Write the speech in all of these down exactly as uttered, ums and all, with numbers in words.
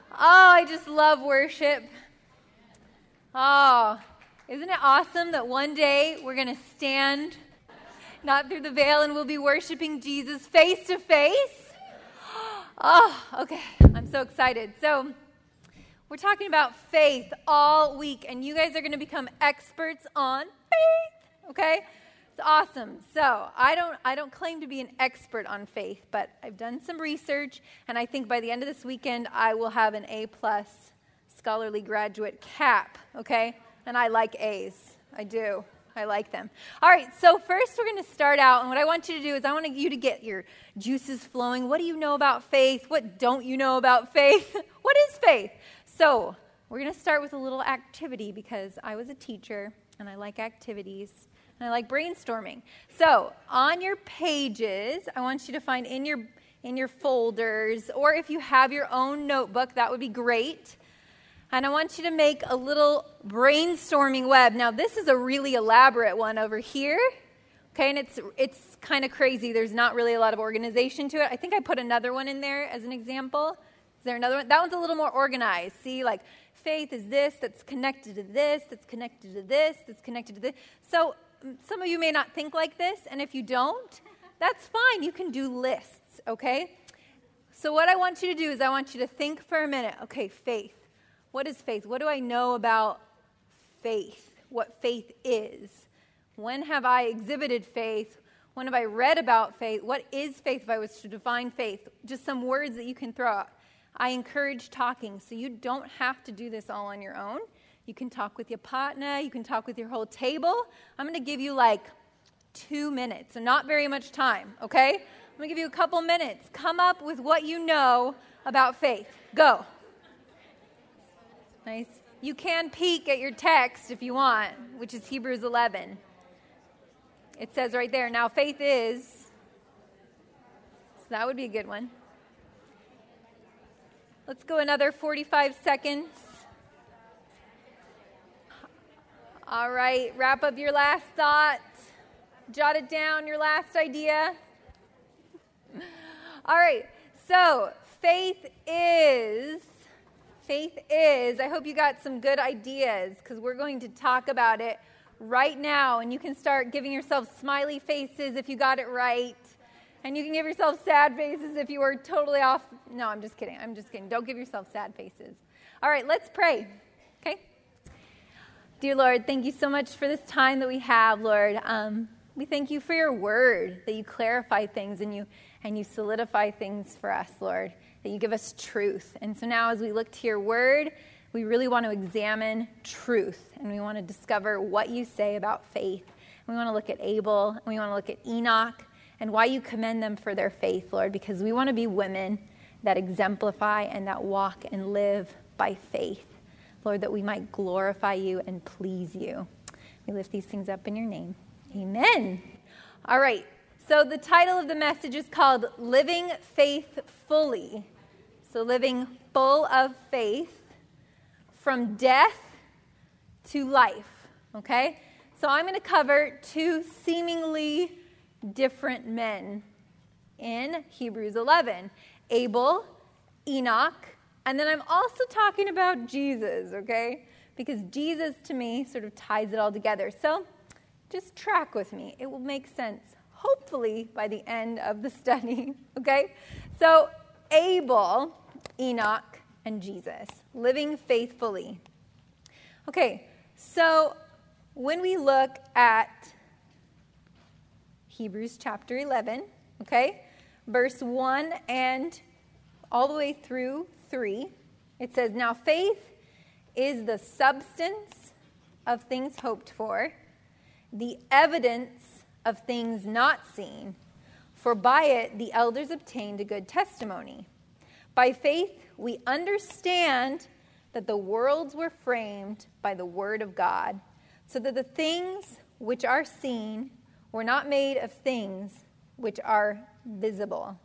Oh, I just love worship. Oh, isn't it awesome that one day we're going to stand, not through the veil, and we'll be worshiping Jesus face to face? Oh, okay. I'm so excited. So, we're talking about faith all week, and you guys are going to become experts on faith, okay? It's awesome. So, I don't I don't claim to be an expert on faith, but I've done some research, and I think by the end of this weekend, I will have an A-plus scholarly graduate cap, okay? And I like A's. I do. I like them. All right, so first we're going to start out, and what I want you to do is I want you to get your juices flowing. What do you know about faith? What don't you know about faith? What is faith? So we're going to start with a little activity because I was a teacher, and I like activities, and I like brainstorming. So on your pages, I want you to find in your in your folders, or if you have your own notebook, that would be great. And I want you to make a little brainstorming web. Now, this is a really elaborate one over here. Okay, and it's it's kind of crazy. There's not really a lot of organization to it. I think I put another one in there as an example. Is there another one? That one's a little more organized. See, like faith is this, that's connected to this, that's connected to this, that's connected to this. So some of you may not think like this, and if you don't, that's fine. You can do lists, okay? So what I want you to do is I want you to think for a minute. Okay, faith. What is faith? What do I know about faith? What faith is? When have I exhibited faith? When have I read about faith? What is faith if I was to define faith? Just some words that you can throw out. I encourage talking, so you don't have to do this all on your own. You can talk with your partner. You can talk with your whole table. I'm going to give you like two minutes, so not very much time, okay? I'm going to give you a couple minutes. Come up with what you know about faith. Go. Nice. You can peek at your text if you want, which is Hebrews eleven. It says right there, now faith is, so that would be a good one. Let's go another forty-five seconds. All right, wrap up your last thought. Jot it down, your last idea. All right, so faith is... Faith is, I hope you got some good ideas because we're going to talk about it right now, and you can start giving yourself smiley faces if you got it right, and you can give yourself sad faces if you were totally off. No, I'm just kidding. I'm just kidding. Don't give yourself sad faces. All right, let's pray, okay? Dear Lord, thank you so much for this time that we have, Lord. Um, we thank you for your word, that you clarify things and you and you solidify things for us, Lord. That you give us truth. And so now as we look to your word, we really want to examine truth. And we want to discover what you say about faith. We want to look at Abel. And we want to look at Enoch. And why you commend them for their faith, Lord. Because we want to be women that exemplify and that walk and live by faith. Lord, that we might glorify you and please you. We lift these things up in your name. Amen. All right. So the title of the message is called Living Faith Fully. So living full of faith from death to life, okay? So I'm going to cover two seemingly different men in Hebrews eleven. Abel, Enoch, and then I'm also talking about Jesus, okay? Because Jesus, to me, sort of ties it all together. So just track with me. It will make sense. Hopefully by the end of the study, okay? So Abel, Enoch, and Jesus, living faithfully. Okay, so when we look at Hebrews chapter eleven, okay, verse one and all the way through three, it says, now faith is the substance of things hoped for, the evidence of things not seen, for by it the elders obtained a good testimony. By faith we understand that the worlds were framed by the word of God, so that the things which are seen were not made of things which are visible.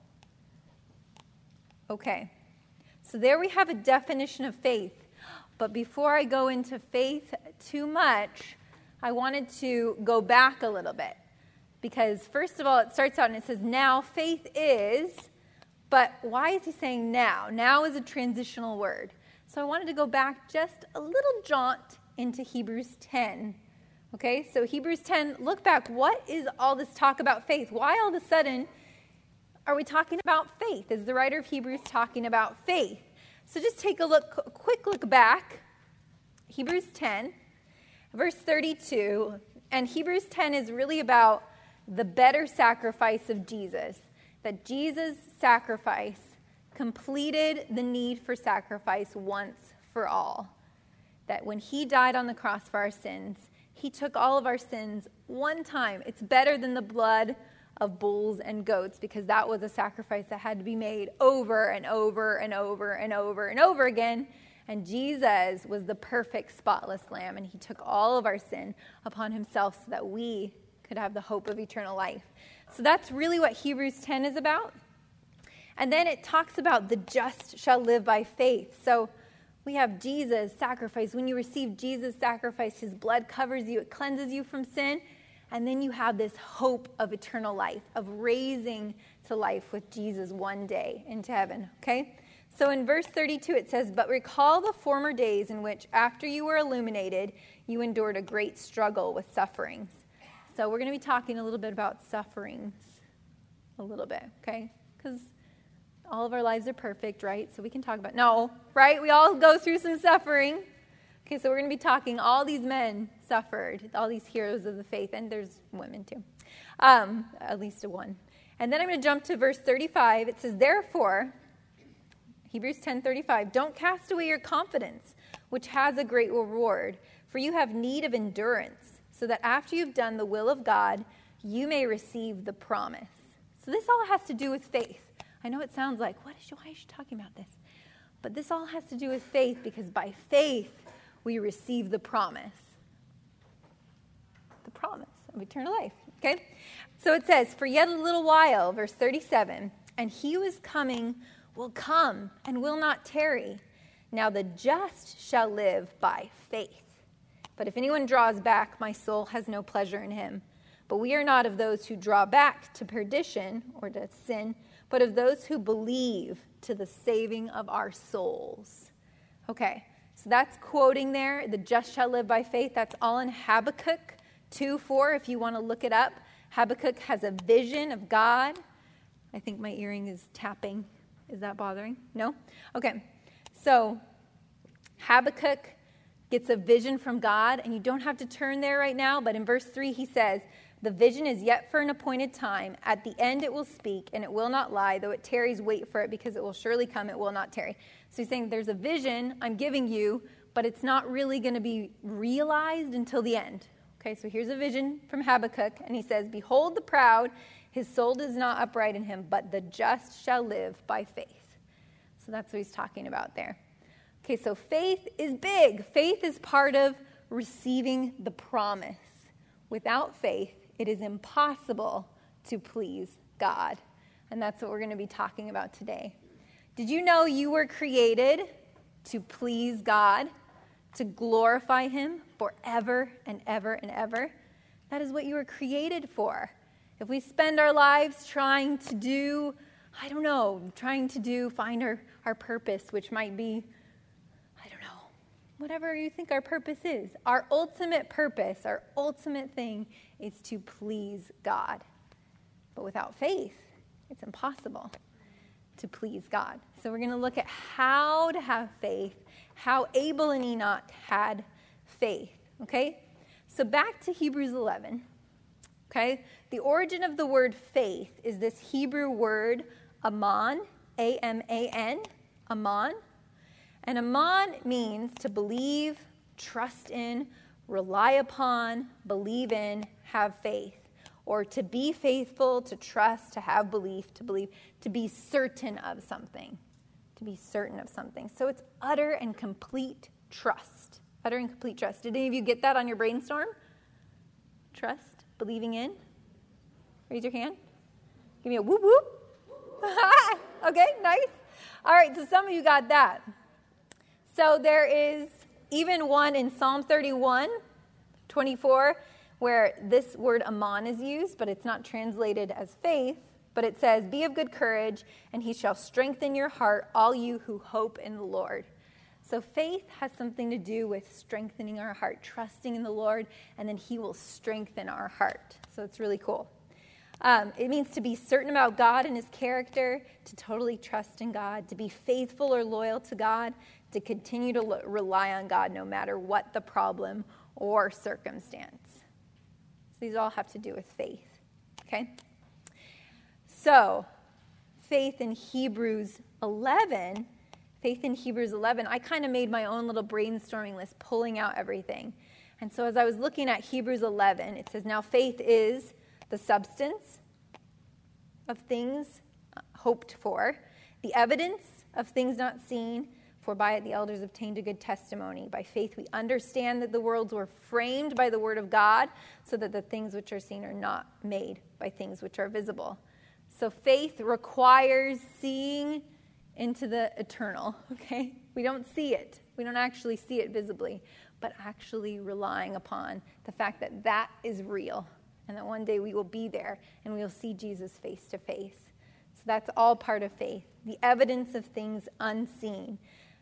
Okay, so there we have a definition of faith. But before I go into faith too much, I wanted to go back a little bit. Because first of all, it starts out and it says, now faith is But why is he saying now? Now is a transitional word. So I wanted to go back just a little jaunt into Hebrews ten. Okay, so Hebrews ten, look back. What is all this talk about faith? Why all of a sudden are we talking about faith? Is the writer of Hebrews talking about faith? So just take a look, a quick look back. Hebrews ten, verse thirty-two. And Hebrews ten is really about the better sacrifice of Jesus. That Jesus' sacrifice completed the need for sacrifice once for all. That when he died on the cross for our sins, he took all of our sins one time. It's better than the blood of bulls and goats, because that was a sacrifice that had to be made over and over and over and over and over again. And Jesus was the perfect spotless lamb, and he took all of our sin upon himself so that we could have the hope of eternal life. So that's really what Hebrews ten is about. And then it talks about the just shall live by faith. So we have Jesus' sacrifice. When you receive Jesus' sacrifice, his blood covers you. It cleanses you from sin. And then you have this hope of eternal life, of raising to life with Jesus one day into heaven. Okay? So in verse thirty-two it says, "But recall the former days in which, after you were illuminated, you endured a great struggle with sufferings." So we're going to be talking a little bit about sufferings. A little bit, okay? Because all of our lives are perfect, right? So we can talk about, no, right? We all go through some suffering. Okay, so we're going to be talking, all these men suffered, all these heroes of the faith, and there's women too, um, at least a one. And then I'm going to jump to verse thirty-five. It says, "Therefore," Hebrews ten thirty-five, "don't cast away your confidence, which has a great reward, for you have need of endurance, so that after you've done the will of God, you may receive the promise." So this all has to do with faith. I know it sounds like, what is she, why is she talking about this? But this all has to do with faith, because by faith, we receive the promise. The promise of eternal life, okay? So it says, "For yet a little while," verse thirty-seven, "and he who is coming will come and will not tarry. Now the just shall live by faith. But if anyone draws back, my soul has no pleasure in him. But we are not of those who draw back to perdition," or to sin, "but of those who believe to the saving of our souls." Okay, so that's quoting there, "the just shall live by faith." That's all in Habakkuk two four, if you want to look it up. Habakkuk has a vision of God. I think my earring is tapping. Is that bothering? No? Okay, so Habakkuk gets a vision from God, and you don't have to turn there right now, but in verse three he says, "The vision is yet for an appointed time. At the end it will speak, and it will not lie. Though it tarries, wait for it, because it will surely come. It will not tarry." So he's saying there's a vision I'm giving you, but it's not really going to be realized until the end. Okay, so here's a vision from Habakkuk, and he says, "Behold the proud, his soul is not upright in him, but the just shall live by faith." So that's what he's talking about there. Okay, so faith is big. Faith is part of receiving the promise. Without faith, it is impossible to please God. And that's what we're going to be talking about today. Did you know you were created to please God, to glorify him forever and ever and ever? That is what you were created for. If we spend our lives trying to do, I don't know, trying to do, find our, our purpose, which might be, I don't know, whatever you think our purpose is. Our ultimate purpose, our ultimate thing is to please God. But without faith, it's impossible to please God. So we're going to look at how to have faith, how Abel and Enoch had faith, okay? So back to Hebrews eleven, okay? The origin of the word faith is this Hebrew word aman, A M A N, aman. And aman means to believe, trust in, rely upon, believe in, have faith. Or to be faithful, to trust, to have belief, to believe, to be certain of something. To be certain of something. So it's utter and complete trust. Utter and complete trust. Did any of you get that on your brainstorm? Trust, believing in. Raise your hand. Give me a whoop whoop. Okay, nice. All right, so some of you got that. So there is even one in Psalm thirty-one, twenty-four, where this word aman is used, but it's not translated as faith. But it says, be of good courage, and he shall strengthen your heart, all you who hope in the Lord. So faith has something to do with strengthening our heart, trusting in the Lord, and then he will strengthen our heart. So it's really cool. Um, it means to be certain about God and his character, to totally trust in God, to be faithful or loyal to God, to continue to lo- rely on God no matter what the problem or circumstance. So these all have to do with faith, okay? So, faith in Hebrews eleven, faith in Hebrews eleven, I kind of made my own little brainstorming list, pulling out everything. And so as I was looking at Hebrews eleven, it says, now faith is the substance of things hoped for, the evidence of things not seen, for by it the elders obtained a good testimony. By faith we understand that the worlds were framed by the word of God, so that the things which are seen are not made by things which are visible. So faith requires seeing into the eternal, okay? We don't see it. We don't actually see it visibly, but actually relying upon the fact that that is real and that one day we will be there and we will see Jesus face to face. So that's all part of faith, the evidence of things unseen.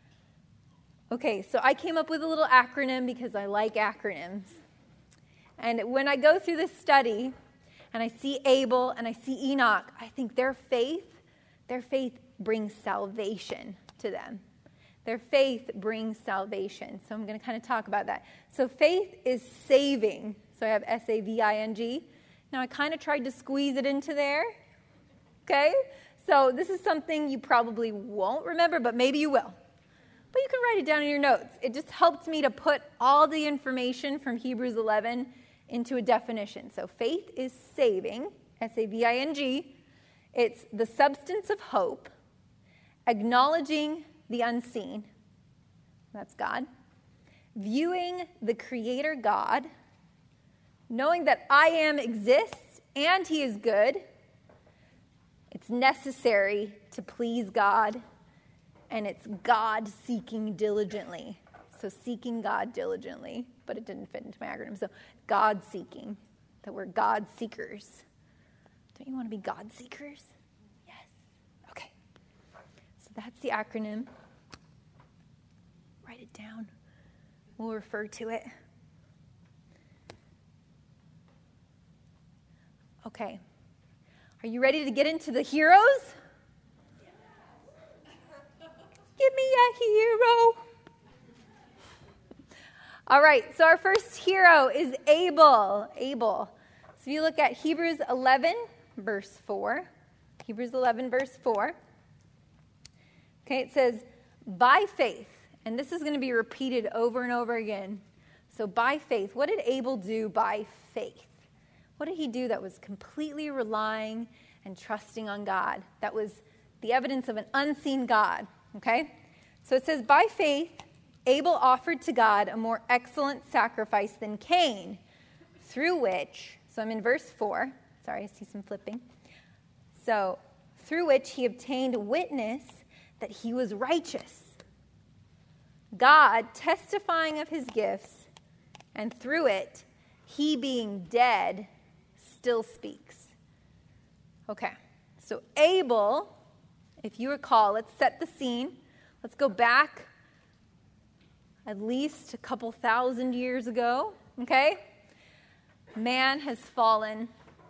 Okay, so I came up with a little acronym because I like acronyms. And when I go through this study, and I see Abel and I see Enoch, I think their faith, their faith brings salvation to them. Their faith brings salvation. So I'm going to kind of talk about that. So faith is saving. So I have S A V I N G. Now I kind of tried to squeeze it into there. Okay? So this is something you probably won't remember, but maybe you will. But you can write it down in your notes. It just helped me to put all the information from Hebrews eleven into a definition. So faith is saving, S A V I N G. It's the substance of hope, acknowledging the unseen, that's God, viewing the Creator God, knowing that I am exists and he is good. It's necessary to please God, and it's God seeking diligently. So seeking God diligently, but it didn't fit into my acronym. So God seeking, that we're God seekers. Don't you want to be God seekers? Yes. Okay. So that's the acronym. Write it down. We'll refer to it. Okay. Are you ready to get into the heroes? Give me a hero. All right, so our first hero is Abel. Abel. So if you look at Hebrews eleven, verse four. Hebrews eleven, verse four. Okay, it says, by faith. And this is going to be repeated over and over again. So by faith. What did Abel do by faith? What did he do that was completely relying and trusting on God? That was the evidence of an unseen God. Okay? So it says, by faith, Abel offered to God a more excellent sacrifice than Cain, through which, so I'm in verse four. Sorry, I see some flipping. So, through which he obtained witness that he was righteous, God testifying of his gifts, and through it, he being dead still speaks. Okay, so Abel, if you recall, let's set the scene. Let's go back at least a couple thousand years ago, okay? Man has fallen,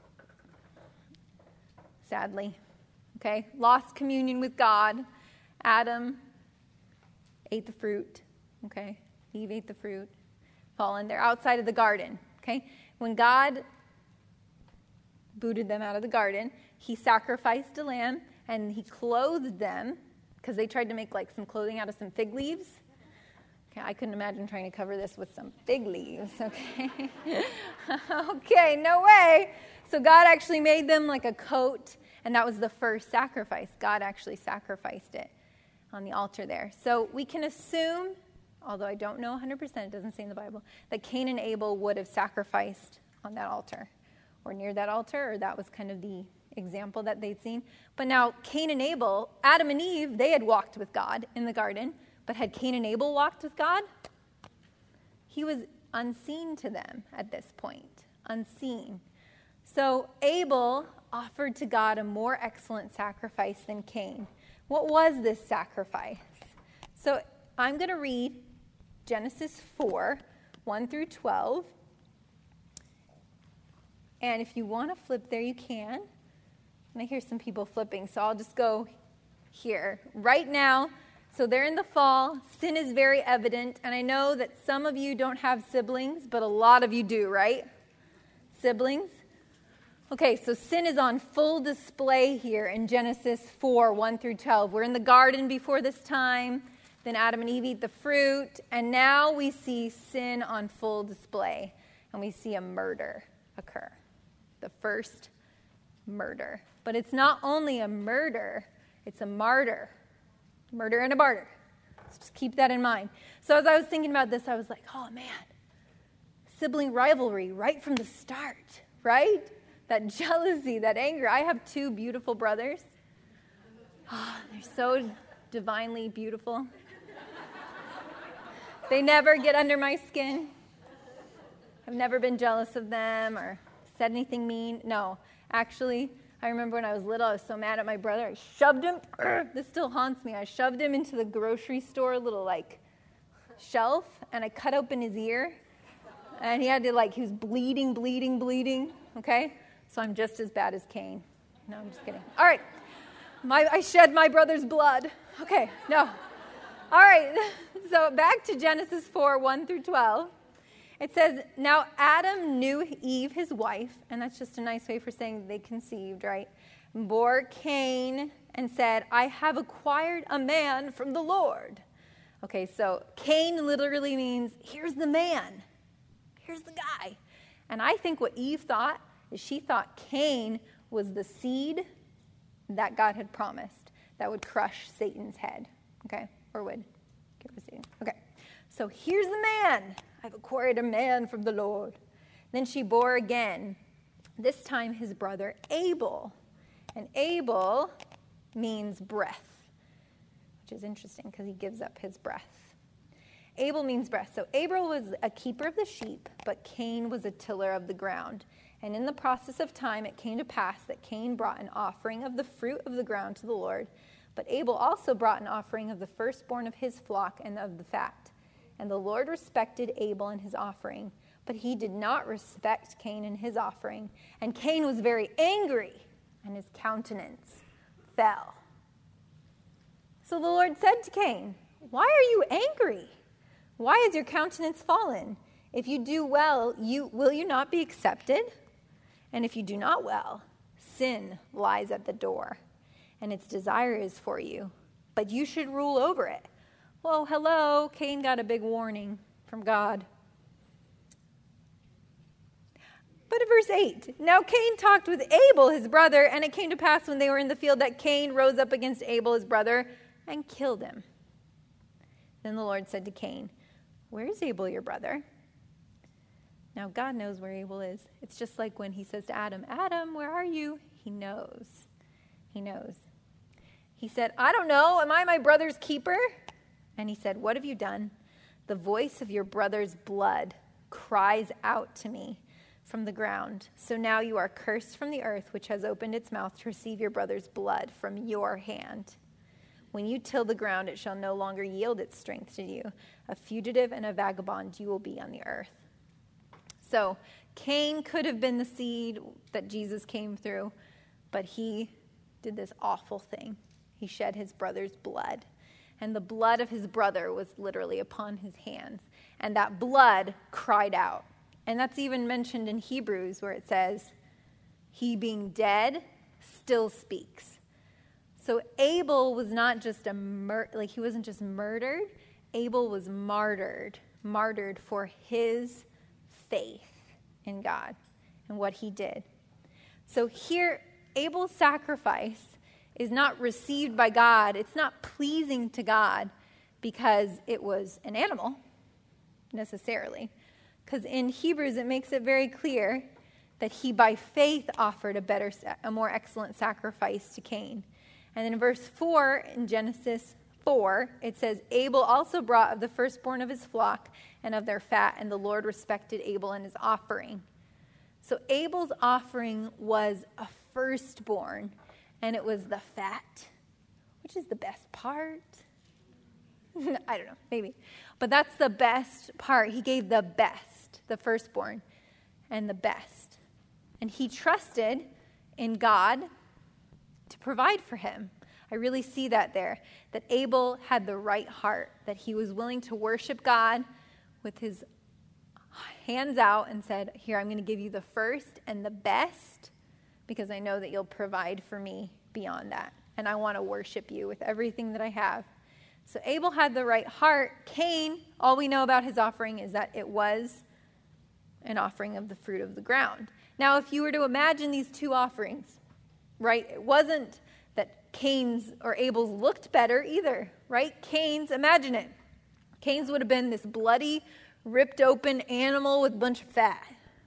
sadly, okay? Lost communion with God. Adam ate the fruit, okay? Eve ate the fruit. Fallen. They're outside of the garden, okay? When God booted them out of the garden, he sacrificed a lamb and he clothed them because they tried to make like some clothing out of some fig leaves. Okay, I couldn't imagine trying to cover this with some fig leaves, okay? Okay, no way. So God actually made them like a coat, and that was the first sacrifice. God actually sacrificed it on the altar there. So we can assume, although I don't know one hundred percent, it doesn't say in the Bible, that Cain and Abel would have sacrificed on that altar or near that altar, or that was kind of the example that they'd seen. But now Cain and Abel, Adam and Eve, they had walked with God in the garden. But had Cain and Abel walked with God? He was unseen to them at this point. Unseen. So Abel offered to God a more excellent sacrifice than Cain. What was this sacrifice? So I'm going to read Genesis four, one through twelve. And if you want to flip there, you can. And I hear some people flipping, so I'll just go here. Right now, so they're in the fall. Sin is very evident. And I know that some of you don't have siblings, but a lot of you do, right? Siblings? Okay, so sin is on full display here in Genesis four, one through twelve. We're in the garden before this time. Then Adam and Eve eat the fruit. And now we see sin on full display. And we see a murder occur. The first murder. But it's not only a murder, it's a martyr. Murder and a martyr. So just keep that in mind. So as I was thinking about this, I was like, oh man, sibling rivalry right from the start, right? That jealousy, that anger. I have two beautiful brothers. Oh, they're so divinely beautiful. They never get under my skin. I've never been jealous of them or said anything mean. No, actually, I remember when I was little, I was so mad at my brother. I shoved him. This still haunts me. I shoved him into the grocery store little, like, shelf, and I cut open his ear. And he had to, like, he was bleeding, bleeding, bleeding, okay? So I'm just as bad as Cain. No, I'm just kidding. All right. My, I shed my brother's blood. Okay, no. All right. So back to Genesis four, one through twelve. It says, now Adam knew Eve, his wife, and that's just a nice way for saying they conceived, right? Bore Cain and said, I have acquired a man from the Lord. Okay, so Cain literally means, here's the man. Here's the guy. And I think what Eve thought is she thought Cain was the seed that God had promised that would crush Satan's head, okay? Or would give us Satan. Okay, so here's the man. I've acquired a man from the Lord. Then she bore again, this time his brother Abel. And Abel means breath, which is interesting because he gives up his breath. Abel means breath. So Abel was a keeper of the sheep, but Cain was a tiller of the ground. And in the process of time, it came to pass that Cain brought an offering of the fruit of the ground to the Lord. But Abel also brought an offering of the firstborn of his flock and of the fat. And the Lord respected Abel and his offering, but he did not respect Cain and his offering. And Cain was very angry, and his countenance fell. So the Lord said to Cain, why are you angry? Why is your countenance fallen? If you do well, you will you not be accepted? And if you do not well, sin lies at the door, and its desire is for you, but you should rule over it. Well, hello, Cain got a big warning from God. But at verse eight, now Cain talked with Abel, his brother, and it came to pass when they were in the field that Cain rose up against Abel, his brother, and killed him. Then the Lord said to Cain, where is Abel, your brother? Now God knows where Abel is. It's just like when he says to Adam, Adam, where are you? He knows. He knows. He said, I don't know. Am I my brother's keeper? And he said, what have you done? The voice of your brother's blood cries out to me from the ground. So now you are cursed from the earth, which has opened its mouth to receive your brother's blood from your hand. When you till the ground, it shall no longer yield its strength to you. A fugitive and a vagabond you will be on the earth. So Cain could have been the seed that Jesus came through, but he did this awful thing. He shed his brother's blood. And the blood of his brother was literally upon his hands. And that blood cried out. And that's even mentioned in Hebrews where it says, he being dead still speaks. So Abel was not just a mur- like he wasn't just murdered. Abel was martyred, martyred for his faith in God and what he did. So here, Abel's sacrifice is not received by God. It's not pleasing to God because it was an animal, necessarily. Because in Hebrews, it makes it very clear that he by faith offered a better, a more excellent sacrifice to Cain. And then in verse four, in Genesis four, it says, Abel also brought of the firstborn of his flock and of their fat, and the Lord respected Abel and his offering. So Abel's offering was a firstborn, and it was the fat, which is the best part. I don't know, maybe. But that's the best part. He gave the best, the firstborn, and the best. And he trusted in God to provide for him. I really see that there, that Abel had the right heart, that he was willing to worship God with his hands out and said, here, I'm going to give you the first and the best because I know that you'll provide for me beyond that. And I want to worship you with everything that I have. So Abel had the right heart. Cain, all we know about his offering is that it was an offering of the fruit of the ground. Now, if you were to imagine these two offerings, right, it wasn't that Cain's or Abel's looked better either, right? Cain's, imagine it. Cain's would have been this bloody, ripped open animal with a bunch of fat.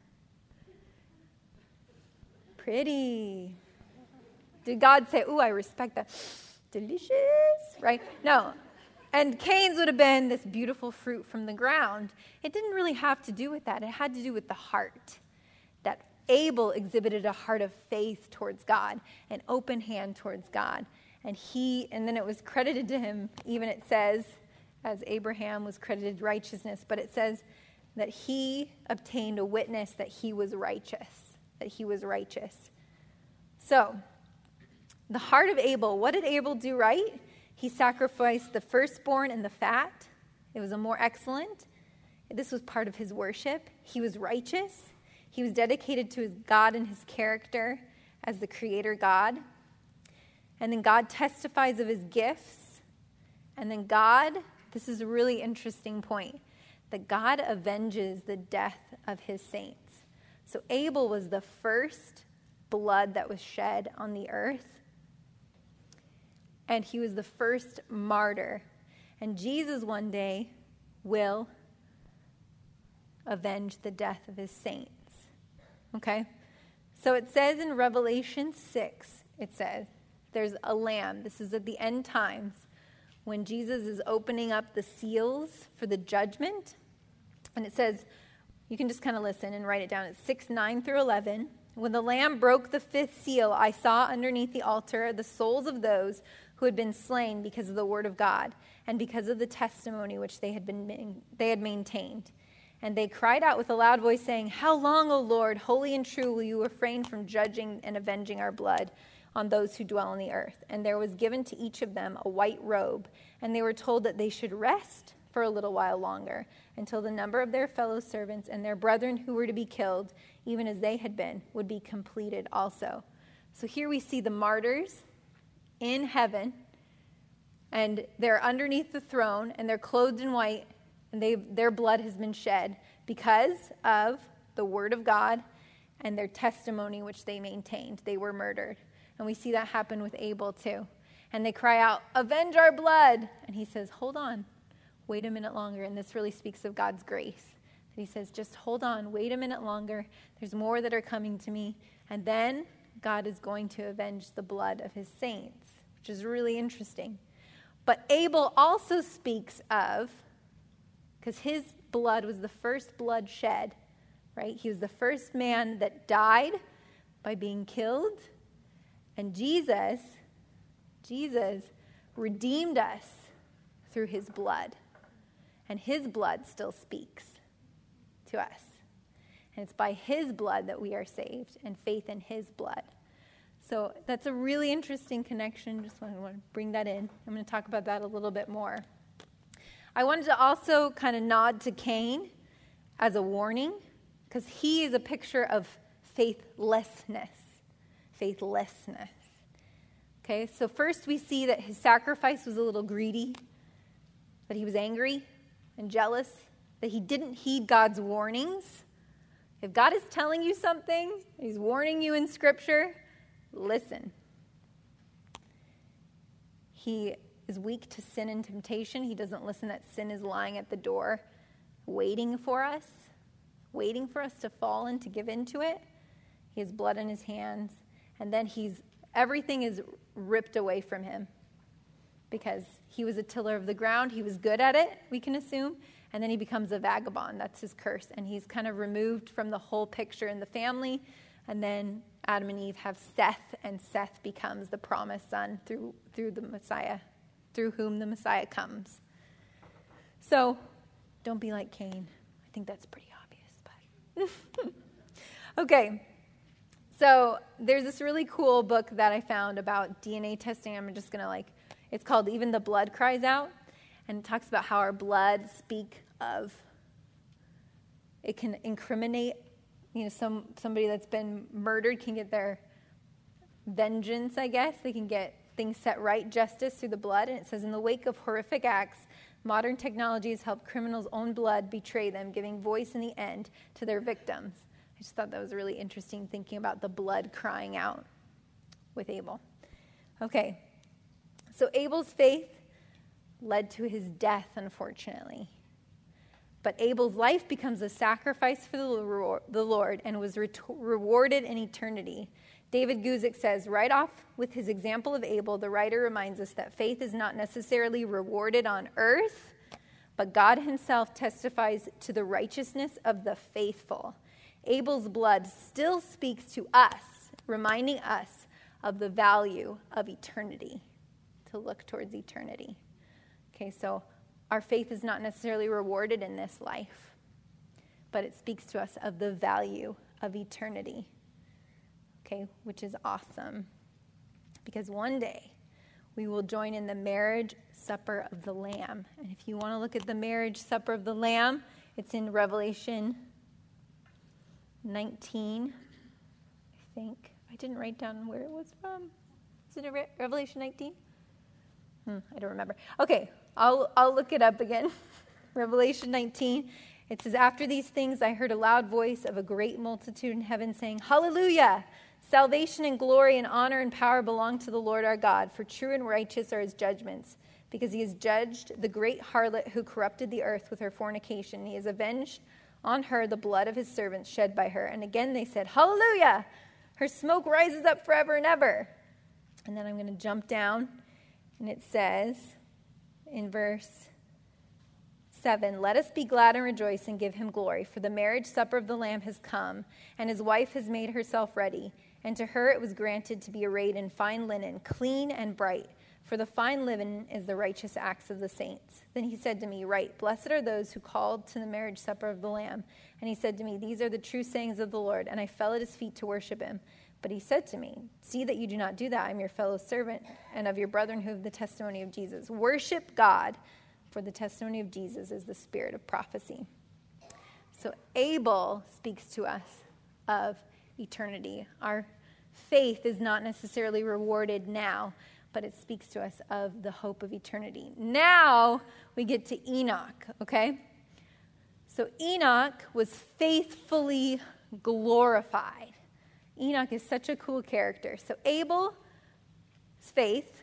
Pretty. Did God say, ooh, I respect that? Delicious, right? No. And Cain's would have been this beautiful fruit from the ground. It didn't really have to do with that. It had to do with the heart. That Abel exhibited a heart of faith towards God, an open hand towards God. And he, and then it was credited to him, even it says, as Abraham was credited righteousness, but it says that he obtained a witness that he was righteous, that he was righteous. So, the heart of Abel, what did Abel do right? He sacrificed the firstborn and the fat. It was a more excellent. This was part of his worship. He was righteous. He was dedicated to his God and his character as the creator God. And then God testifies of his gifts. And then God, this is a really interesting point, that God avenges the death of his saints. So Abel was the first blood that was shed on the earth. And he was the first martyr. And Jesus one day will avenge the death of his saints. Okay? So it says in Revelation six, it says, there's a lamb. This is at the end times when Jesus is opening up the seals for the judgment. And it says, you can just kind of listen and write it down. It's six, nine through eleven. When the Lamb broke the fifth seal, I saw underneath the altar the souls of those who had been slain because of the word of God and because of the testimony which they had been they had maintained. And they cried out with a loud voice, saying, how long, O Lord, holy and true, will you refrain from judging and avenging our blood on those who dwell on the earth? And there was given to each of them a white robe, and they were told that they should rest for a little while longer, until the number of their fellow servants and their brethren who were to be killed, even as they had been, would be completed also. So here we see the martyrs in heaven, and they're underneath the throne, and they're clothed in white, and they their blood has been shed because of the word of God and their testimony which they maintained. They were murdered. And we see that happen with Abel too. And they cry out, avenge our blood! And he says, hold on. Wait a minute longer. And this really speaks of God's grace. That he says, just hold on. Wait a minute longer. There's more that are coming to me. And then God is going to avenge the blood of his saints, which is really interesting. But Abel also speaks of, because his blood was the first blood shed, right? He was the first man that died by being killed. And Jesus, Jesus redeemed us through his blood. And his blood still speaks to us. And it's by his blood that we are saved, and faith in his blood. So that's a really interesting connection. Just want to bring that in. I'm going to talk about that a little bit more. I wanted to also kind of nod to Cain as a warning, because he is a picture of faithlessness. Faithlessness. Okay, so first we see that his sacrifice was a little greedy, that he was angry and jealous, that he didn't heed God's warnings. If God is telling you something, he's warning you in Scripture, listen. He is weak to sin and temptation. He doesn't listen that sin is lying at the door, waiting for us, waiting for us to fall and to give into it. He has blood in his hands, and then he's everything is ripped away from him. Because he was a tiller of the ground. He was good at it, we can assume. And then he becomes a vagabond. That's his curse. And he's kind of removed from the whole picture in the family And then Adam and Eve have Seth, and Seth becomes the promised son through, through the Messiah, through whom the Messiah comes. So don't be like Cain. I think that's pretty obvious. But okay. So there's this really cool book that I found about D N A testing. I'm just going to like, it's called Even the Blood Cries Out. And it talks about how our blood speak of, it can incriminate, you know, some somebody that's been murdered can get their vengeance, I guess. They can get things set right, justice through the blood. And it says, in the wake of horrific acts, modern technology has helped criminals' own blood betray them, giving voice in the end to their victims. I just thought that was really interesting, thinking about the blood crying out with Abel. Okay, so Abel's faith led to his death, unfortunately. But Abel's life becomes a sacrifice for the Lord and was re- rewarded in eternity. David Guzik says, right off with his example of Abel, the writer reminds us that faith is not necessarily rewarded on earth, but God himself testifies to the righteousness of the faithful. Abel's blood still speaks to us, reminding us of the value of eternity, to look towards eternity. Okay, so our faith is not necessarily rewarded in this life, but it speaks to us of the value of eternity. Okay, which is awesome, because one day we will join in the marriage supper of the Lamb. And if you want to look at the marriage supper of the Lamb, it's in Revelation nineteen, I think. I didn't write down where it was from. Is it Re- Revelation nineteen? Hmm, I don't remember. Okay, I'll I'll look it up again. Revelation nineteen. It says, after these things I heard a loud voice of a great multitude in heaven saying, Hallelujah! Salvation and glory and honor and power belong to the Lord our God, for true and righteous are his judgments, because he has judged the great harlot who corrupted the earth with her fornication. He has avenged on her the blood of his servants shed by her. And again they said, Hallelujah! Her smoke rises up forever and ever. And then I'm going to jump down, and it says in verse seven, let us be glad and rejoice and give him glory, for the marriage supper of the Lamb has come, and his wife has made herself ready. And to her it was granted to be arrayed in fine linen, clean and bright, for the fine linen is the righteous acts of the saints. Then he said to me, write, blessed are those who called to the marriage supper of the Lamb. And he said to me, these are the true sayings of the Lord. And I fell at his feet to worship him. But he said to me, see that you do not do that. I am your fellow servant and of your brethren who have the testimony of Jesus. Worship God, for the testimony of Jesus is the spirit of prophecy. So Abel speaks to us of eternity. Our faith is not necessarily rewarded now, but it speaks to us of the hope of eternity. Now we get to Enoch, okay? So Enoch was faithfully glorified. Enoch is such a cool character. So Abel's faith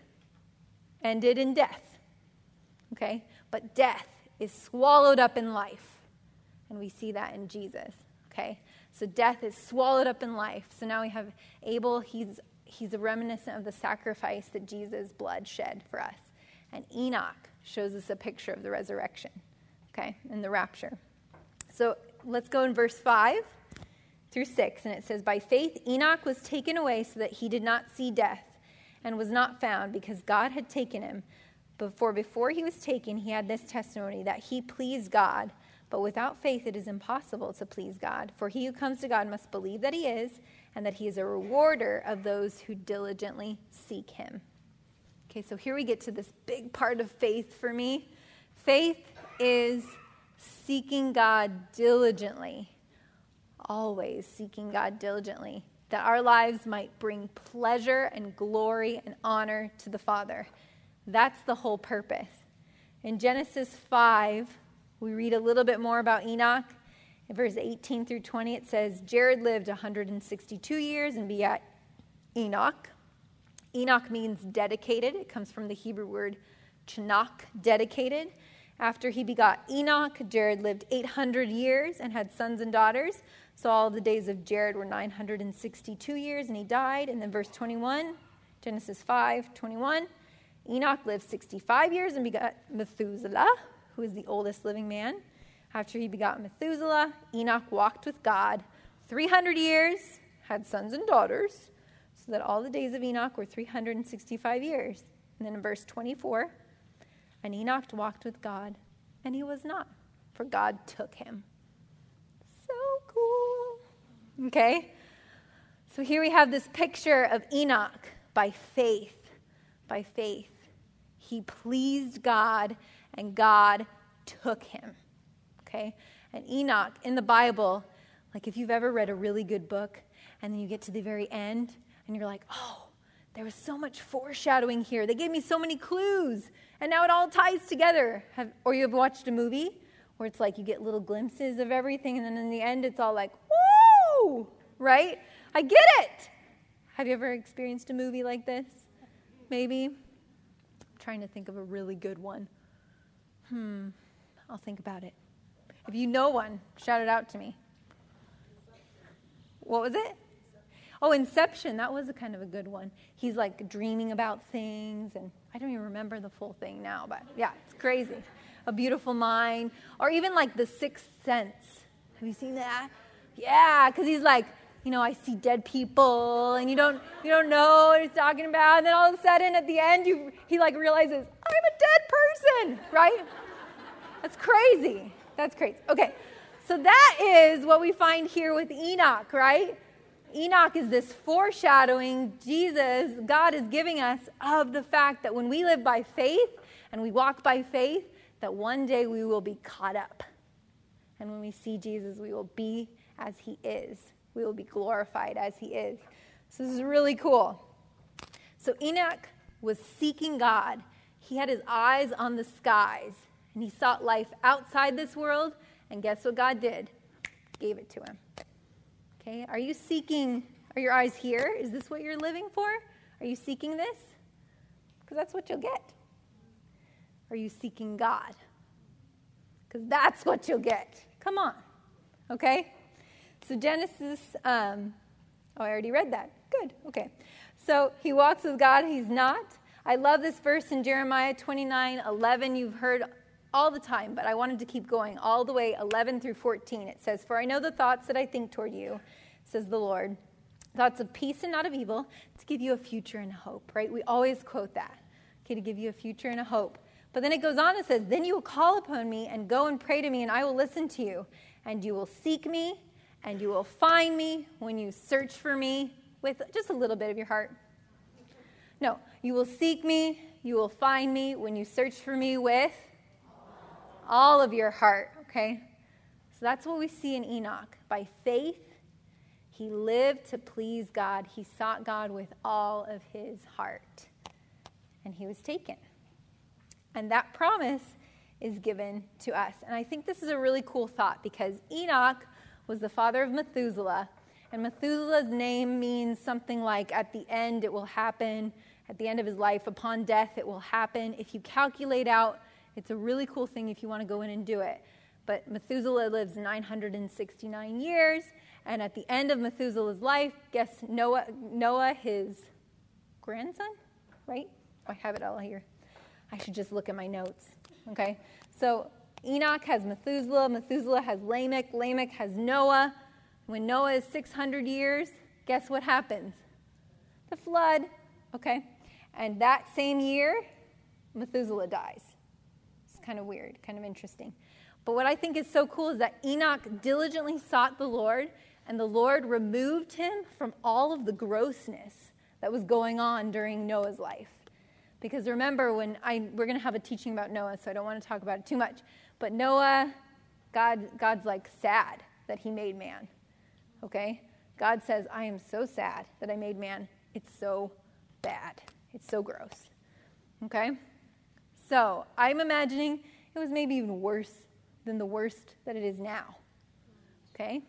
ended in death, okay? But death is swallowed up in life, and we see that in Jesus, okay? So death is swallowed up in life. So now we have Abel. He's he's a reminiscent of the sacrifice that Jesus' blood shed for us. And Enoch shows us a picture of the resurrection, okay, and the rapture. So let's go in verse five through six, and it says, by faith Enoch was taken away so that he did not see death, and was not found, because God had taken him. For before he was taken, he had this testimony, that he pleased God. But without faith it is impossible to please God. For he who comes to God must believe that he is, and that he is a rewarder of those who diligently seek him. Okay, so here we get to this big part of faith for me. Faith is seeking God diligently. Always seeking God diligently, that our lives might bring pleasure and glory and honor to the Father. That's the whole purpose. In Genesis five, we read a little bit more about Enoch. In verse eighteen through twenty, it says, Jared lived one hundred sixty-two years and begat Enoch. Enoch means dedicated. It comes from the Hebrew word chanach, dedicated. After he begot Enoch, Jared lived eight hundred years and had sons and daughters. So all the days of Jared were nine hundred sixty-two years, and he died. And then verse twenty-one, Genesis five twenty-one, Enoch lived sixty-five years and begot Methuselah, who is the oldest living man. After he begot Methuselah, Enoch walked with God three hundred years, had sons and daughters, so that all the days of Enoch were three hundred sixty-five years. And then in verse twenty-four, and Enoch walked with God, and he was not, for God took him. So cool. Okay? So here we have this picture of Enoch by faith. By faith. He pleased God, and God took him. Okay? And Enoch, in the Bible, like if you've ever read a really good book, and then you get to the very end, and you're like, oh, there was so much foreshadowing here. They gave me so many clues, and now it all ties together. Have, or you have watched a movie where it's like you get little glimpses of everything, and then in the end, it's all like, woo, right? I get it. Have you ever experienced a movie like this? Maybe? I'm trying to think of a really good one. Hmm, I'll think about it. If you know one, shout it out to me. What was it? Oh, Inception. That was a kind of a good one. He's like dreaming about things, and I don't even remember the full thing now, but yeah, it's crazy. A Beautiful Mind, or even like The Sixth Sense. Have you seen that? Yeah, because he's like, you know, I see dead people, and you don't you don't know what he's talking about, and then all of a sudden at the end, you, he like realizes, I'm a dead person, right? That's crazy. That's crazy. Okay, so that is what we find here with Enoch, right? Enoch is this foreshadowing Jesus, God is giving us of the fact that when we live by faith and we walk by faith, that one day we will be caught up. And when we see Jesus, we will be as he is. We will be glorified as he is. So this is really cool. So Enoch was seeking God. He had his eyes on the skies, and he sought life outside this world, and guess what God did? Gave it to him. Okay, are you seeking, are your eyes here? Is this what you're living for? Are you seeking this? Because that's what you'll get. Are you seeking God? Because that's what you'll get. Come on. Okay? So Genesis, um, oh, I already read that. Good. Okay. So he walks with God. He's not. I love this verse in Jeremiah twenty-nine eleven. You've heard all the time, but I wanted to keep going all the way eleven through fourteen. It says, for I know the thoughts that I think toward you, says the Lord, thoughts of peace and not of evil, to give you a future and a hope, right? We always quote that, okay, to give you a future and a hope. But then it goes on and says, then you will call upon me and go and pray to me, and I will listen to you, and you will seek me, and you will find me when you search for me with just a little bit of your heart. No, you will seek me, you will find me when you search for me with all of your heart, okay? So that's what we see in Enoch. By faith, he lived to please God. He sought God with all of his heart. And he was taken. And that promise is given to us. And I think this is a really cool thought because Enoch was the father of Methuselah. And Methuselah's name means something like at the end it will happen. At the end of his life, upon death, it will happen. If you calculate out, it's a really cool thing if you want to go in and do it. But Methuselah lives nine hundred sixty-nine years, and at the end of Methuselah's life, guess Noah, Noah, his grandson, right? Oh, I have it all here. I should just look at my notes, okay? So Enoch has Methuselah, Methuselah has Lamech, Lamech has Noah. When Noah is six hundred years, guess what happens? The flood, okay? And that same year, Methuselah dies. Kind of weird, kind of interesting. But what I think is so cool is that Enoch diligently sought the Lord, and the Lord removed him from all of the grossness that was going on during Noah's life. Because remember, when I we're going to have a teaching about Noah, so I don't want to talk about it too much. But Noah, God, God's like sad that he made man. Okay? God says, I am so sad that I made man. It's so bad. It's so gross. Okay? So I'm imagining it was maybe even worse than the worst that it is now. Okay?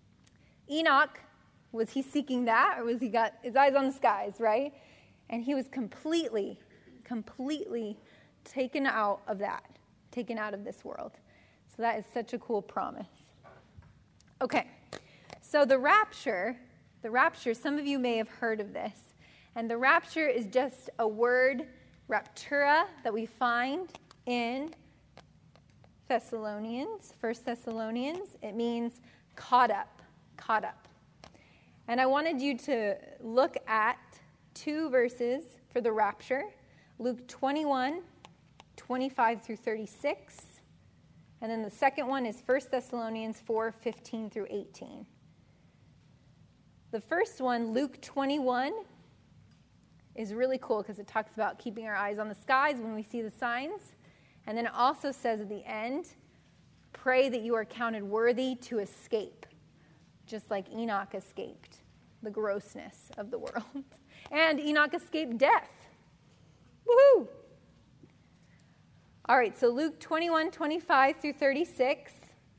Enoch, was he seeking that, or was he got his eyes on the skies, right? And he was completely, completely taken out of that, taken out of this world. So that is such a cool promise. Okay, so the rapture, the rapture, some of you may have heard of this, and the rapture is just a word, raptura, that we find in Thessalonians, First Thessalonians. It means caught up, caught up. And I wanted you to look at two verses for the rapture, Luke twenty-one, twenty-five through thirty-six. And then the second one is First Thessalonians four, fifteen through eighteen. The first one, Luke twenty-one, is really cool because it talks about keeping our eyes on the skies when we see the signs. And then it also says at the end, pray that you are counted worthy to escape, just like Enoch escaped the grossness of the world. And Enoch escaped death. Woohoo! All right, so Luke twenty-one, twenty-five through thirty-six.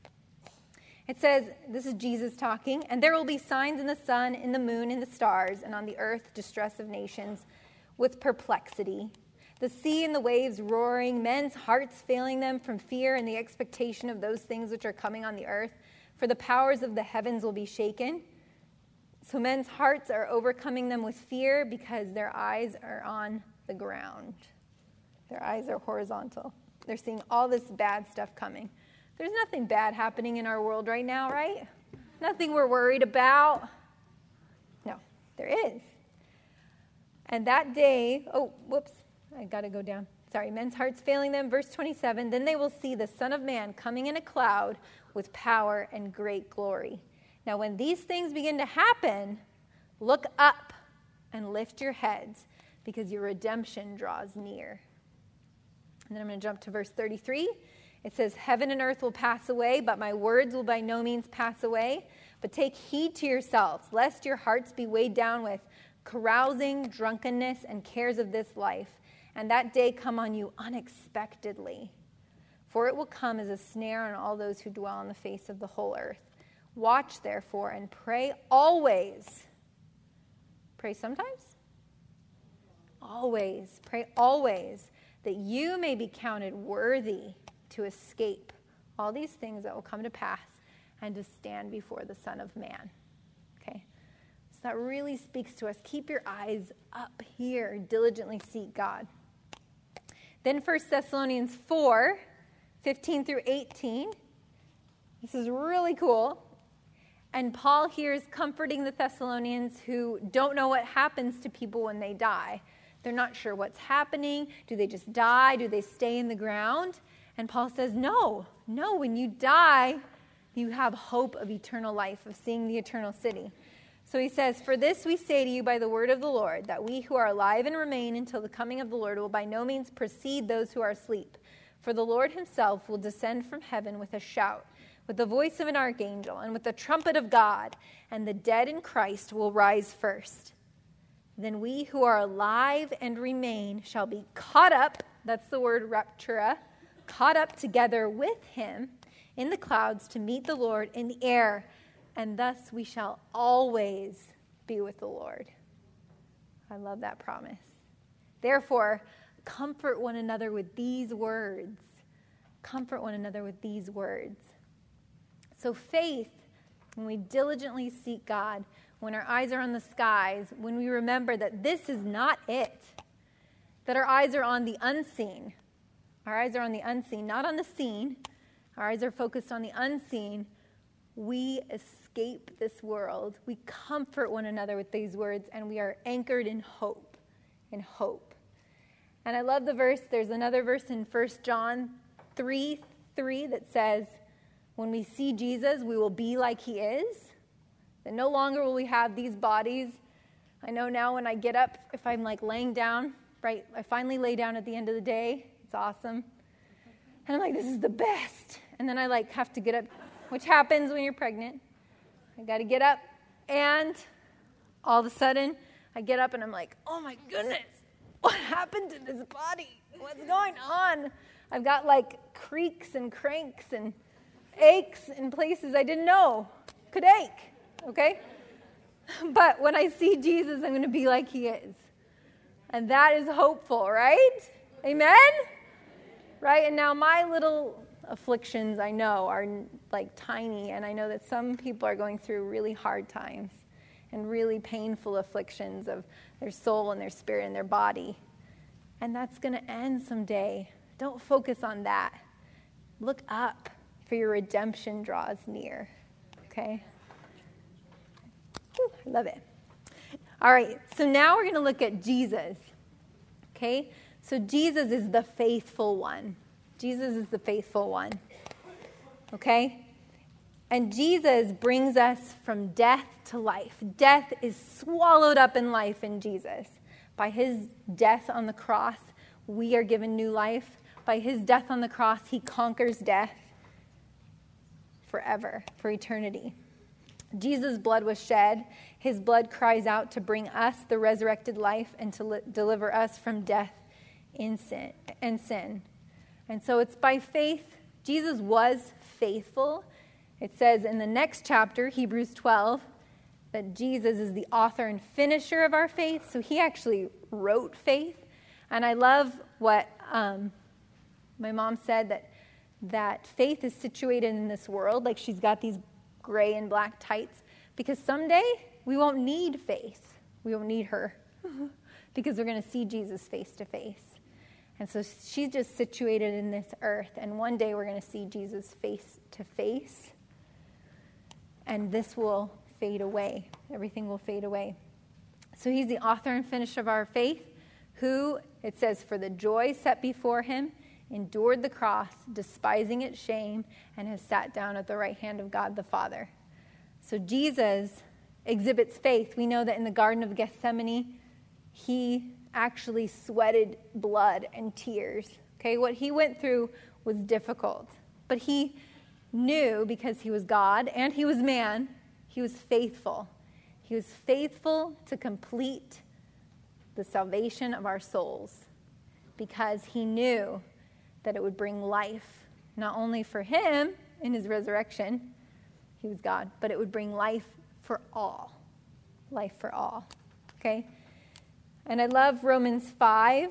It says, this is Jesus talking, and there will be signs in the sun, in the moon, in the stars, and on the earth distress of nations with perplexity. The sea and the waves roaring, men's hearts failing them from fear and the expectation of those things which are coming on the earth. For the powers of the heavens will be shaken. So men's hearts are overcoming them with fear because their eyes are on the ground. Their eyes are horizontal. They're seeing all this bad stuff coming. There's nothing bad happening in our world right now, right? Nothing we're worried about. No, there is. And that day, oh, whoops, I got to go down. Sorry, men's hearts failing them. Verse twenty-seven, then they will see the Son of Man coming in a cloud with power and great glory. Now, when these things begin to happen, look up and lift your heads because your redemption draws near. And then I'm going to jump to verse thirty-three. It says, heaven and earth will pass away, but my words will by no means pass away. But take heed to yourselves, lest your hearts be weighed down with carousing, drunkenness, and cares of this life, and that day come on you unexpectedly. For it will come as a snare on all those who dwell on the face of the whole earth. Watch, therefore, and pray always. Pray sometimes? Always. Pray always that you may be counted worthy to escape all these things that will come to pass and to stand before the Son of Man. Okay? So that really speaks to us. Keep your eyes up here. Diligently seek God. Then First Thessalonians four, fifteen through eighteen. This is really cool. And Paul here is comforting the Thessalonians who don't know what happens to people when they die. They're not sure what's happening. Do they just die? Do they stay in the ground? And Paul says, no, no, when you die, you have hope of eternal life, of seeing the eternal city. So he says, for this we say to you by the word of the Lord, that we who are alive and remain until the coming of the Lord will by no means precede those who are asleep. For the Lord himself will descend from heaven with a shout, with the voice of an archangel, and with the trumpet of God, and the dead in Christ will rise first. Then we who are alive and remain shall be caught up, that's the word raptura, caught up together with him in the clouds to meet the Lord in the air, and thus we shall always be with the Lord. I love that promise. Therefore, comfort one another with these words. Comfort one another with these words. So faith, when we diligently seek God, when our eyes are on the skies, when we remember that this is not it, that our eyes are on the unseen. Our eyes are on the unseen, not on the seen. Our eyes are focused on the unseen. We escape this world. We comfort one another with these words, and we are anchored in hope, in hope. And I love the verse. There's another verse in First John three three that says, when we see Jesus, we will be like he is. That no longer will we have these bodies. I know now when I get up, if I'm like laying down, right, I finally lay down at the end of the day. It's awesome. And I'm like, this is the best. And then I like have to get up, which happens when you're pregnant. I got to get up. And all of a sudden, I get up and I'm like, oh my goodness, what happened to this body? What's going on? I've got like creaks and cranks and aches in places I didn't know could ache. Okay? But when I see Jesus, I'm going to be like he is. And that is hopeful, right? Amen? Right? And now my little afflictions, I know, are like tiny. And I know that some people are going through really hard times and really painful afflictions of their soul and their spirit and their body. And that's going to end someday. Don't focus on that. Look up, for your redemption draws near. Okay? Whew, I Love it. All right, so now we're going to look at Jesus. Okay, so Jesus is the faithful one. Jesus is the faithful one. Okay? And Jesus brings us from death to life. Death is swallowed up in life in Jesus. By his death on the cross, we are given new life. By his death on the cross, he conquers death forever, for eternity. Jesus' blood was shed. His blood cries out to bring us the resurrected life and to li- deliver us from death in sin, and sin. And so it's by faith. Jesus was faithful. It says in the next chapter, Hebrews twelve, that Jesus is the author and finisher of our faith. So he actually wrote faith. And I love what um, my mom said, that that faith is situated in this world. Like she's got these gray and black tights. Because someday we won't need faith. We won't need her. Because we're going to see Jesus face to face. And so she's just situated in this earth. And one day we're going to see Jesus face to face. And this will fade away. Everything will fade away. So he's the author and finisher of our faith, who, it says, for the joy set before him, endured the cross, despising its shame, and has sat down at the right hand of God the Father. So Jesus exhibits faith. We know that in the Garden of Gethsemane, he actually sweated blood and tears. Okay, what he went through was difficult. But he knew, because he was God and he was man, he was faithful. He was faithful to complete the salvation of our souls, because he knew that it would bring life, not only for him in his resurrection, he was God, but it would bring life for all. Life for all. Okay? And I love Romans five.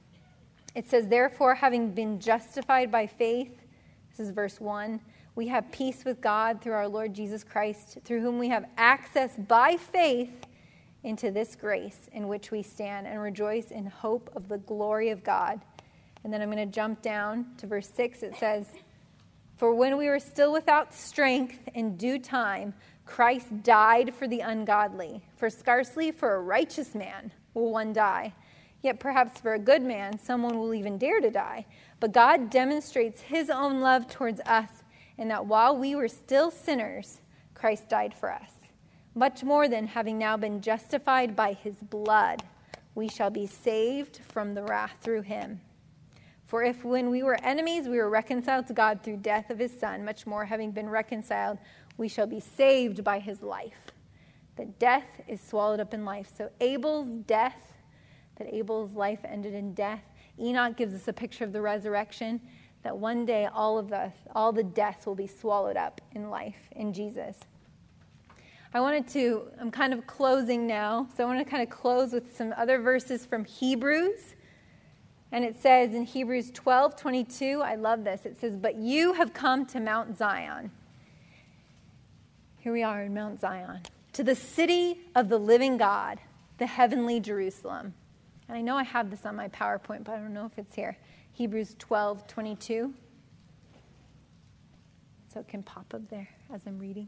It says, therefore, having been justified by faith, this is verse one, we have peace with God through our Lord Jesus Christ, through whom we have access by faith into this grace in which we stand and rejoice in hope of the glory of God. And then I'm going to jump down to verse six. It says, for when we were still without strength, in due time, Christ died for the ungodly. For scarcely for a righteous man will one die. Yet perhaps for a good man, someone will even dare to die. But God demonstrates his own love towards us, in that while we were still sinners, Christ died for us. Much more than, having now been justified by his blood, we shall be saved from the wrath through him. For if when we were enemies, we were reconciled to God through death of his Son, much more, having been reconciled, we shall be saved by his life. That death is swallowed up in life. So Abel's death, that Abel's life ended in death. Enoch gives us a picture of the resurrection, that one day all of us, all the death will be swallowed up in life in Jesus. I wanted to, I'm kind of closing now, so I want to kind of close with some other verses from Hebrews. And it says in Hebrews twelve twenty-two, I love this. It says, but you have come to Mount Zion. Here we are in Mount Zion. To the city of the living God, the heavenly Jerusalem. And I know I have this on my PowerPoint, but I don't know if it's here. Hebrews twelve twenty-two. So it can pop up there as I'm reading.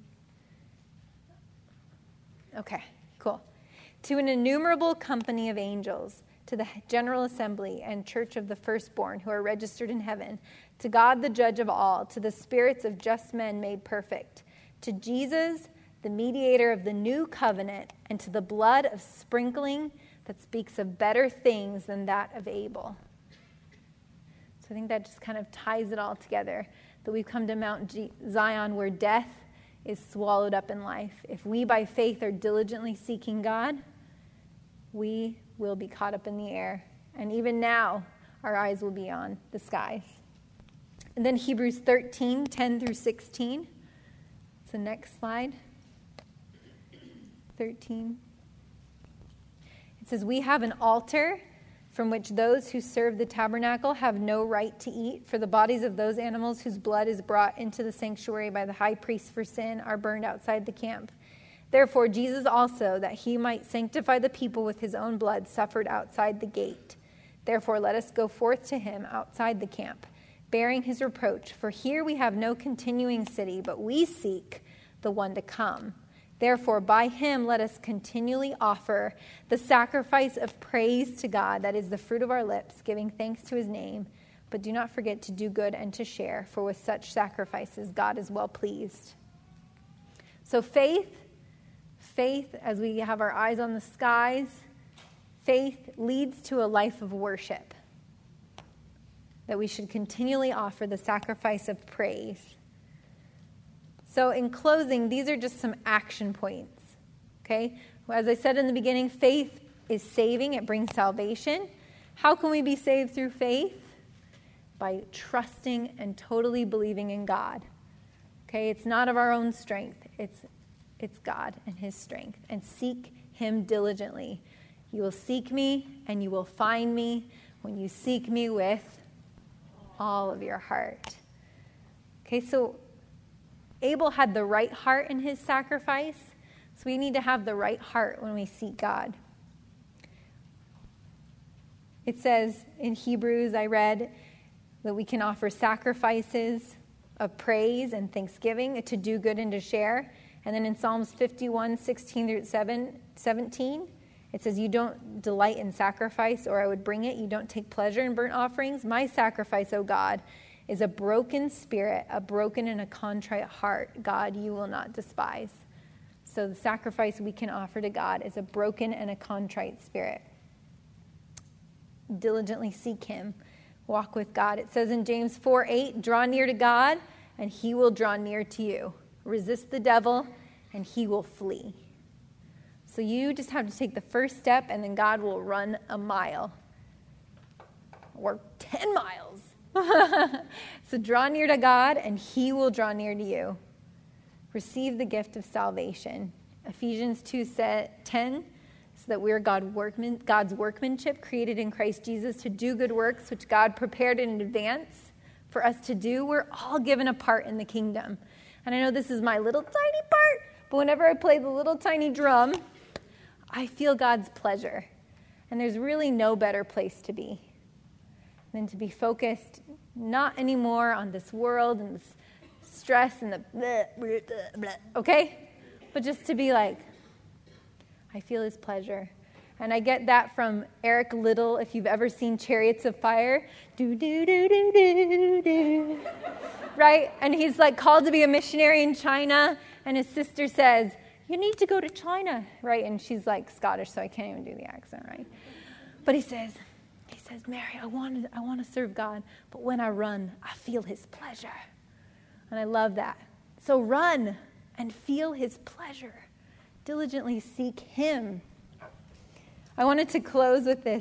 Okay, cool. To an innumerable company of angels, to the general assembly and church of the firstborn who are registered in heaven, to God the judge of all, to the spirits of just men made perfect, to Jesus, the mediator of the new covenant, and to the blood of sprinkling that speaks of better things than that of Abel. So I think that just kind of ties it all together, that we've come to Mount G- Zion where death is swallowed up in life. If we by faith are diligently seeking God, we will be caught up in the air. And even now, our eyes will be on the skies. And then Hebrews thirteen, ten through sixteen. It's the next slide. thirteen. It says, we have an altar from which those who serve the tabernacle have no right to eat, for the bodies of those animals whose blood is brought into the sanctuary by the high priest for sin are burned outside the camp. Therefore, Jesus also, that he might sanctify the people with his own blood, suffered outside the gate. Therefore, let us go forth to him outside the camp, bearing his reproach. For here we have no continuing city, but we seek the one to come. Therefore, by him let us continually offer the sacrifice of praise to God, that is the fruit of our lips, giving thanks to his name. But do not forget to do good and to share, for with such sacrifices God is well pleased. So faith, faith, as we have our eyes on the skies, faith leads to a life of worship, that we should continually offer the sacrifice of praise. So in closing, these are just some action points, okay? As I said in the beginning, faith is saving. It brings salvation. How can we be saved through faith? By trusting and totally believing in God, okay? It's not of our own strength. It's, it's God and his strength. And seek him diligently. You will seek me and you will find me when you seek me with all of your heart. Okay, so Abel had the right heart in his sacrifice, so we need to have the right heart when we seek God. It says in Hebrews, I read, that we can offer sacrifices of praise and thanksgiving to do good and to share. And then in Psalms fifty-one, sixteen through seventeen, it says, you don't delight in sacrifice, or I would bring it. You don't take pleasure in burnt offerings. My sacrifice, O God, is a broken spirit, a broken and a contrite heart. God, you will not despise. So the sacrifice we can offer to God is a broken and a contrite spirit. Diligently seek him. Walk with God. It says in James four eight, draw near to God, and he will draw near to you. Resist the devil, and he will flee. So you just have to take the first step, and then God will run a mile. Or ten miles. So draw near to God, and he will draw near to you. Receive the gift of salvation. Ephesians two ten, so that we are God workman, God's workmanship, created in Christ Jesus to do good works, which God prepared in advance for us to do. We're all given a part in the kingdom. And I know this is my little tiny part, but whenever I play the little tiny drum, I feel God's pleasure. And there's really no better place to be than to be focused not anymore on this world and this stress and the blah, blah, blah, blah, okay? But just to be like, I feel his pleasure. And I get that from Eric Liddell, if you've ever seen Chariots of Fire. Do, do, do, do, do, do. Right? And he's like called to be a missionary in China. And his sister says, you need to go to China. Right? And she's like Scottish, so I can't even do the accent, right? But he says, he says, Mary, I want to, I want to serve God. But when I run, I feel his pleasure. And I love that. So run and feel his pleasure. Diligently seek him. I wanted to close with this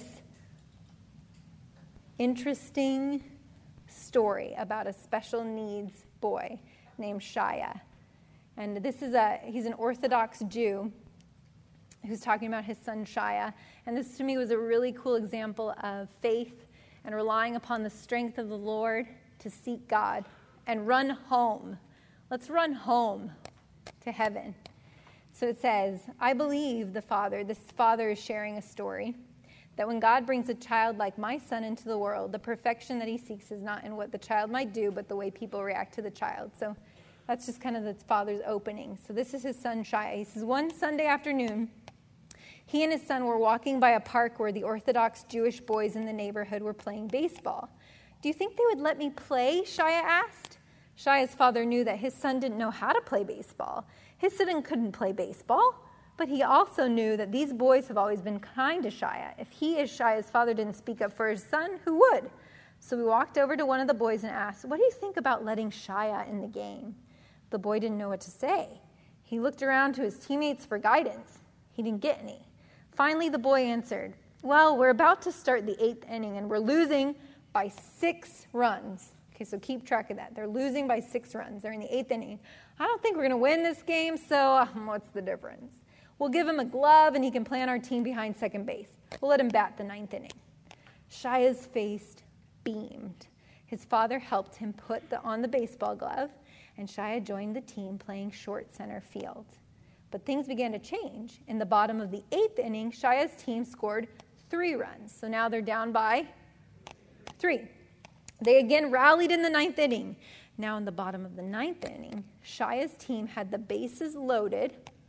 interesting story about a special needs boy named Shia. And this is a, he's an Orthodox Jew who's talking about his son Shia. And this to me was a really cool example of faith and relying upon the strength of the Lord to seek God and run home. Let's run home to heaven. So it says, I believe the Father, this father is sharing a story, that when God brings a child like my son into the world, the perfection that he seeks is not in what the child might do, but the way people react to the child. So that's just kind of the father's opening. So this is his son, Shia. He says, one Sunday afternoon, he and his son were walking by a park where the Orthodox Jewish boys in the neighborhood were playing baseball. Do you think they would let me play? Shia asked. Shia's father knew that his son didn't know how to play baseball. His son couldn't play baseball, but he also knew that these boys have always been kind to Shia. If he, as Shia's father, didn't speak up for his son, who would? So we walked over to one of the boys and asked, what do you think about letting Shia in the game? The boy didn't know what to say. He looked around to his teammates for guidance. He didn't get any. Finally, the boy answered, well, we're about to start the eighth inning, and we're losing by six runs. Okay, so keep track of that. They're losing by six runs. They're in the eighth inning. I don't think we're going to win this game, so um, what's the difference? We'll give him a glove, and he can play on our team behind second base. We'll let him bat the ninth inning. Shia's face beamed. His father helped him put the, on the baseball glove, and Shia joined the team playing short center field. But things began to change. In the bottom of the eighth inning, Shia's team scored three runs. So now they're down by three. They again rallied in the ninth inning. Now in the bottom of the ninth inning, Shia's team had the bases loaded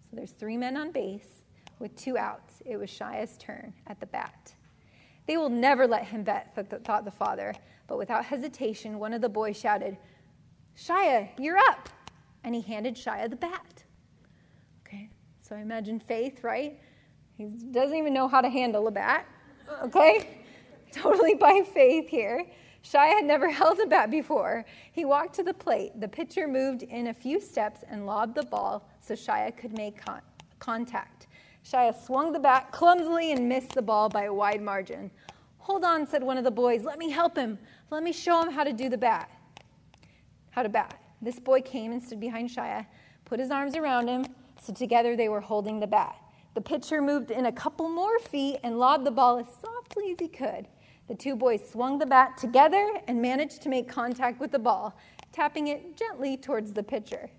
So there's three men on base with two outs. It was Shia's turn at the bat. They will never let him bet, thought the father. But without hesitation, one of the boys shouted, Shia, you're up. And he handed Shia the bat. Okay, so I imagine faith, right? He doesn't even know how to handle a bat. Okay, totally by faith here. Shia had never held a bat before. He walked to the plate. The pitcher moved in a few steps and lobbed the ball so Shia could make con- contact. Shia swung the bat clumsily and missed the ball by a wide margin. Hold on, said one of the boys. Let me help him. Let me show him how to do the bat. How to bat. This boy came and stood behind Shia, put his arms around him, so together they were holding the bat. The pitcher moved in a couple more feet and lobbed the ball as softly as he could. The two boys swung the bat together and managed to make contact with the ball, tapping it gently towards the pitcher.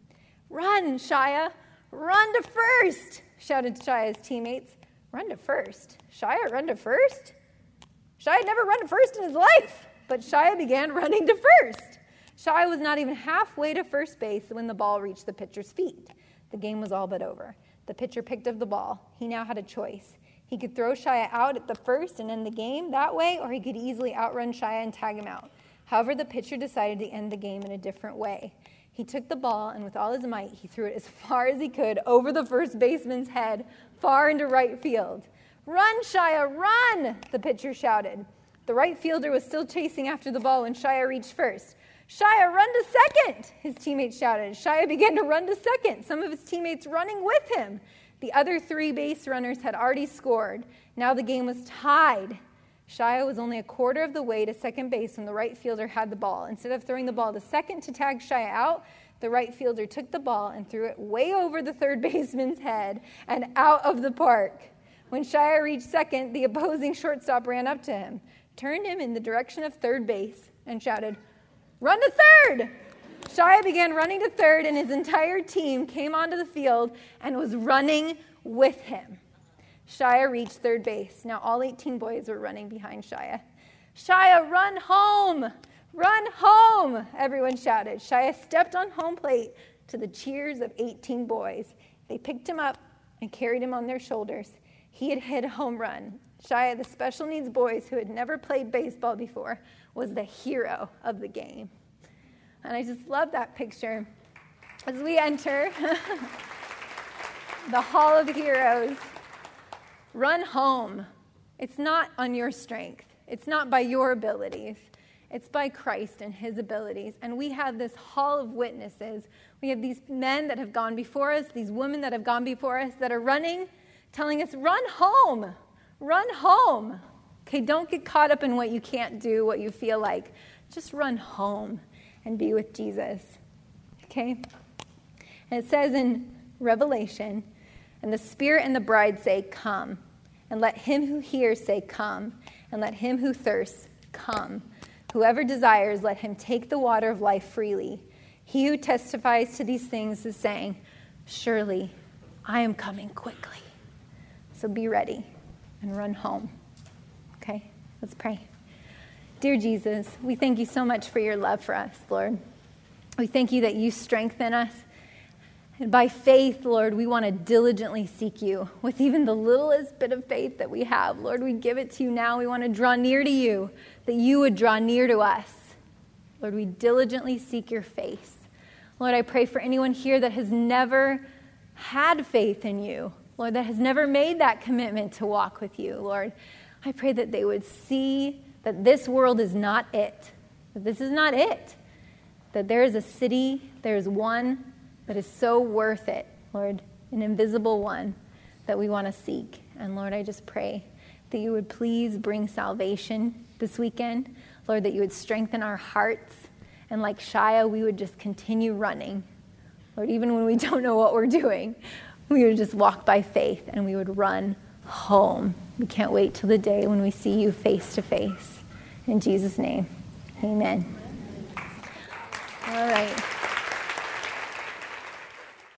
Run, Shia! Run to first! Shouted Shia's teammates. Run to first? Shia, run to first? Shia had never run to first in his life, but Shia began running to first. Shia was not even halfway to first base when the ball reached the pitcher's feet. The game was all but over. The pitcher picked up the ball. He now had a choice. He could throw Shia out at the first and end the game that way, or he could easily outrun Shia and tag him out. However, the pitcher decided to end the game in a different way. He took the ball, and with all his might, he threw it as far as he could over the first baseman's head, far into right field. Run, Shia, run, the pitcher shouted. The right fielder was still chasing after the ball when Shia reached first. Shia, run to second, his teammates shouted. Shia began to run to second, some of his teammates running with him. The other three base runners had already scored. Now the game was tied. Shia was only a quarter of the way to second base when the right fielder had the ball. Instead of throwing the ball to second to tag Shia out, the right fielder took the ball and threw it way over the third baseman's head and out of the park. When Shia reached second, the opposing shortstop ran up to him, turned him in the direction of third base, and shouted, "Run to third!" Shia began running to third, and his entire team came onto the field and was running with him. Shia reached third base. Now all eighteen boys were running behind Shia. "Shia, run home! Run home!" everyone shouted. Shia stepped on home plate to the cheers of eighteen boys. They picked him up and carried him on their shoulders. He had hit a home run. Shia, the special needs boys who had never played baseball before, was the hero of the game. And I just love that picture. As we enter the Hall of Heroes, run home. It's not on your strength. It's not by your abilities. It's by Christ and his abilities. And we have this hall of witnesses. We have these men that have gone before us, these women that have gone before us that are running, telling us, run home. Run home. Okay, don't get caught up in what you can't do, what you feel like. Just run home and be with Jesus. Okay? And it says in Revelation, and the Spirit and the bride say, come. And let him who hears say, come. And let him who thirsts, come. Whoever desires, let him take the water of life freely. He who testifies to these things is saying, surely I am coming quickly. So be ready and run home. Okay, let's pray. Dear Jesus, we thank you so much for your love for us, Lord. We thank you that you strengthen us. And by faith, Lord, we want to diligently seek you with even the littlest bit of faith that we have. Lord, we give it to you now. We want to draw near to you, that you would draw near to us. Lord, we diligently seek your face. Lord, I pray for anyone here that has never had faith in you, Lord, that has never made that commitment to walk with you, Lord. I pray that they would see that this world is not it, that this is not it, that there is a city, there is one that is so worth it, Lord, an invisible one that we want to seek. And Lord, I just pray that you would please bring salvation this weekend, Lord, that you would strengthen our hearts, and like Shia, we would just continue running. Lord, even when we don't know what we're doing, we would just walk by faith and we would run home. We can't wait till the day when we see you face to face. In Jesus' name, amen. All right.